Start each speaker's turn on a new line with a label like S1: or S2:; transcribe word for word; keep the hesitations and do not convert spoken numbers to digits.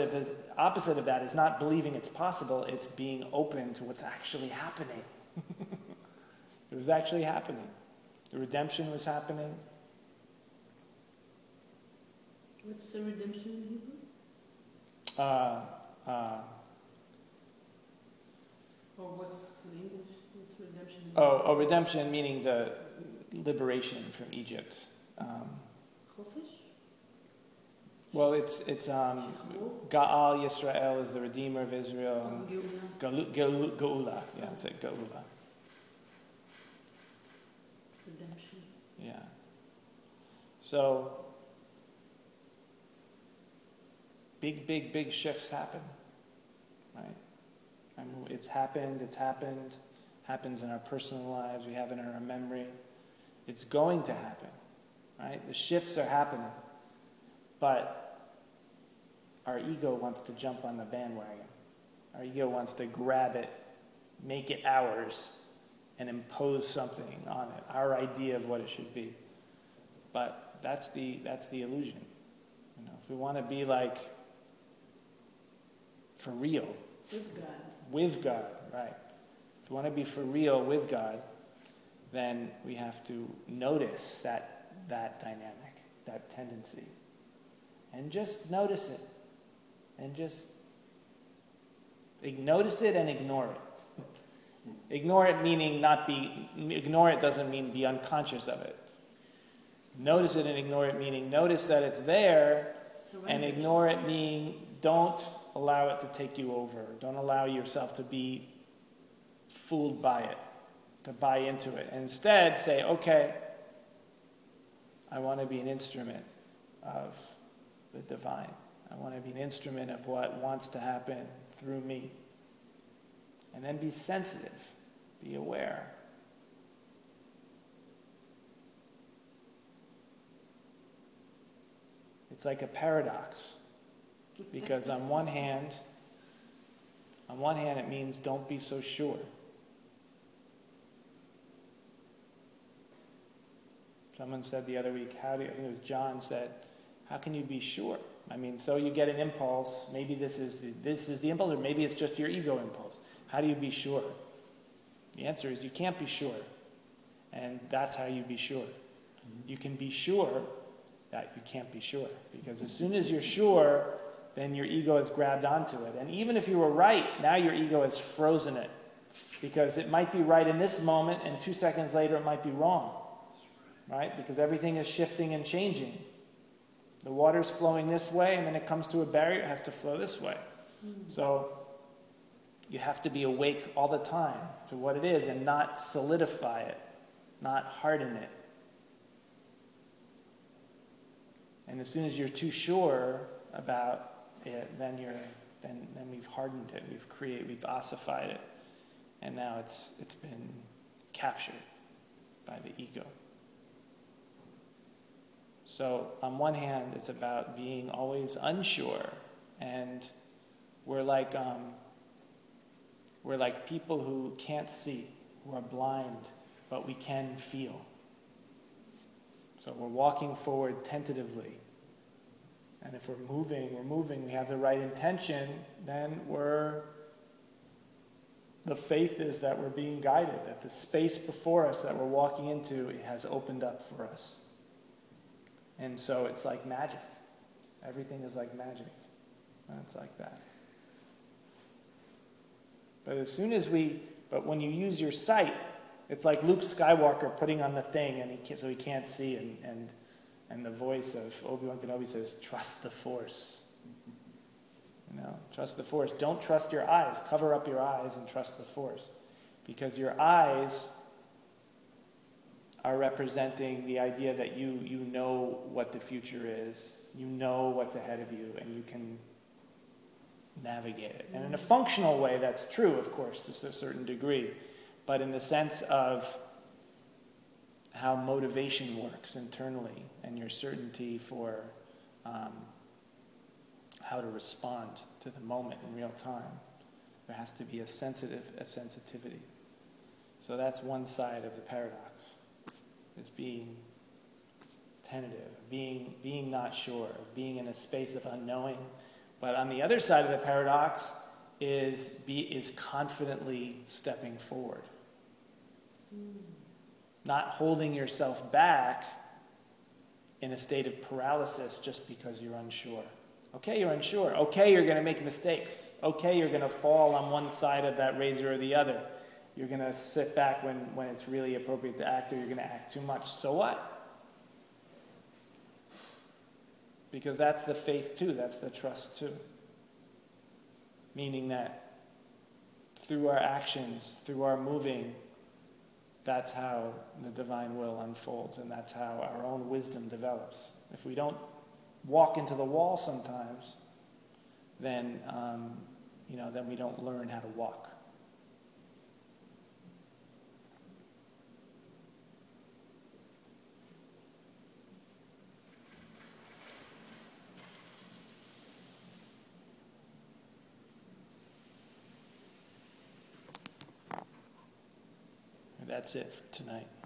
S1: opposite of the opposite of that is not believing it's possible, it's being open to what's actually happening. It was actually happening. The redemption was happening.
S2: What's the redemption in Hebrew?
S1: Uh, uh,
S2: or what's in English? What's redemption in
S1: oh, oh, redemption meaning the liberation from Egypt. Um,
S2: Chofish?
S1: well, it's it's um, Ga'al Yisrael is the Redeemer of Israel.
S2: Oh,
S1: Geula. Geula, Geula. Yeah, it's like Geula.
S2: Redemption.
S1: Yeah. So, big, big, big shifts happen, right? I mean, it's happened, it's happened, happens in our personal lives, we have it in our memory. It's going to happen, right? The shifts are happening. But our ego wants to jump on the bandwagon. Our ego wants to grab it, make it ours, and impose something on it, our idea of what it should be. But that's the that's the illusion. You know, if we want to be like for real
S2: With God.
S1: with God, right? If we want to be for real with God, then we have to notice that that dynamic, that tendency, and just notice it, and just notice it and ignore it. Ignore it meaning not be, ignore it doesn't mean be unconscious of it. Notice it and ignore it meaning notice that it's there,
S2: Surrender.
S1: and ignore it meaning don't allow it to take you over. Don't allow yourself to be fooled by it, to buy into it. And instead say, okay, I want to be an instrument of the divine. I want to be an instrument of what wants to happen through me. And then be sensitive, be aware. It's like a paradox. Because on one hand, on one hand it means don't be so sure. Someone said the other week, how do you, I think it was John said, how can you be sure? I mean, so you get an impulse, maybe this is the, this is the impulse, or maybe it's just your ego impulse. How do you be sure? The answer is you can't be sure. And that's how you be sure. You can be sure that you can't be sure. Because as soon as you're sure, then your ego has grabbed onto it. And even if you were right, now your ego has frozen it. Because it might be right in this moment, and two seconds later it might be wrong. Right? Because everything is shifting and changing. The water's flowing this way, and then it comes to a barrier, it has to flow this way. Mm-hmm. So you have to be awake all the time to what it is and not solidify it, not harden it. And as soon as you're too sure about it, then you're then then we've hardened it, we've created, we've ossified it, and now it's it's been captured by the ego. So on one hand, it's about being always unsure, and we're like um, we're like people who can't see, who are blind, but we can feel. So we're walking forward tentatively, and if we're moving, we're moving, we have the right intention, then we're, the faith is that we're being guided, that the space before us that we're walking into, it has opened up for us. And so it's like magic. Everything is like magic. And it's like that. But as soon as we, but when you use your sight, it's like Luke Skywalker putting on the thing, and he can't, so he can't see, and, and and the voice of Obi-Wan Kenobi says, "Trust the Force." You know, trust the Force. Don't trust your eyes. Cover up your eyes and trust the Force, because your eyes are representing the idea that you you know what the future is, you know what's ahead of you, and you can navigate it. And in a functional way, that's true, of course, to a certain degree. But in the sense of how motivation works internally and your certainty for um, how to respond to the moment in real time, there has to be a sensitive, a sensitivity. So that's one side of the paradox. It's being tentative, being being not sure, being in a space of unknowing, But on the other side of the paradox is be is confidently stepping forward.
S2: Mm.
S1: Not holding yourself back in a state of paralysis just because you're unsure. Okay, you're unsure. Okay, you're going to make mistakes. Okay, you're going to fall on one side of that razor or the other. You're going to sit back when, when it's really appropriate to act, or you're going to act too much. So what? Because that's the faith too. That's the trust too. Meaning that through our actions, through our moving, that's how the divine will unfolds, and that's how our own wisdom develops. If we don't walk into the wall sometimes, then um, you know, then we don't learn how to walk. That's it for tonight.